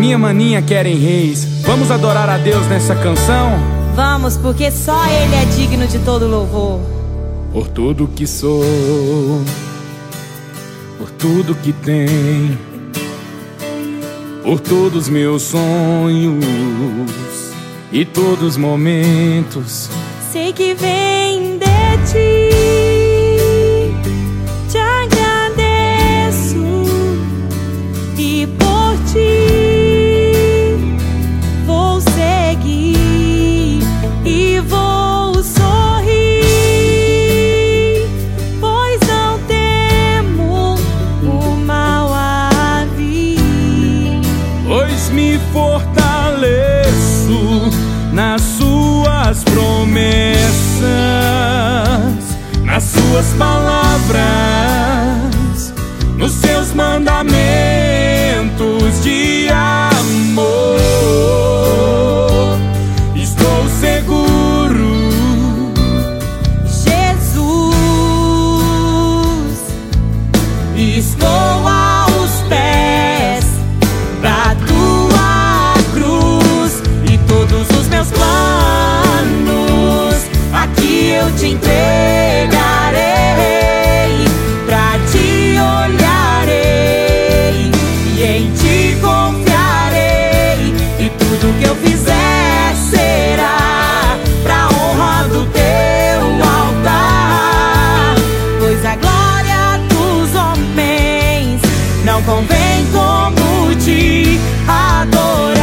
minha maninha querem reis. Vamos adorar a Deus nessa canção? Vamos, porque só Ele é digno de todo louvor. Por tudo que sou, por tudo que tenho, por todos meus sonhos e todos os momentos, sei que vem de ti. Te agradeço e por ti vou seguir e vou sorrir, pois não temo o mal a vir. Pois me fortaleço nas suas promessas, nas suas palavras, nos seus mandamentos de amor. Estou seguro, Jesus, estou aos pés da tua cruz, e todos os meus planos aqui eu te entregarei. Pra ti olharei e em ti confiarei, e tudo que eu fizer será pra honra do teu altar. Pois a glória dos homens não convém como te adorar.